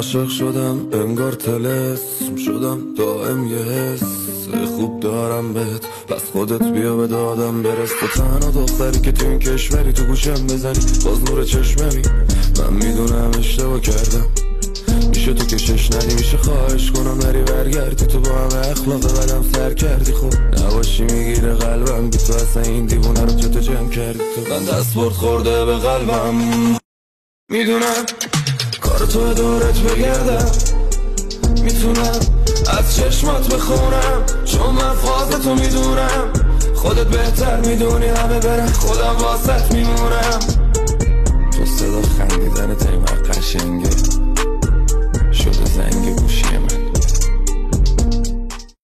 عاشق شدم انگار طلسم شدم دائم یه حس خوب دارم بهت پس خودت بیا به دادم برس تو تنها دختری که تو این کشوری تو گوشم بزنی باز نور چشممی من میدونم اشتباه کردم میشه تو کشش ندی میشه خواهش کنم نری برگردی تو با همه اخلاق بدم سر کردی خب نباشی میگیره قلبم بی تو اصلا این دیوونه رو چطور جمع کردی تو من دستبرد خورده به قلبم میدونم کار تو دورت بگردم میتونم از چشمات بخونم چون من فاز تو میدونم خودت بهتر میدونی همه برم خودم واسط میمونم تو صدا خندیدن تیمه قشنگه شده زنگ گوش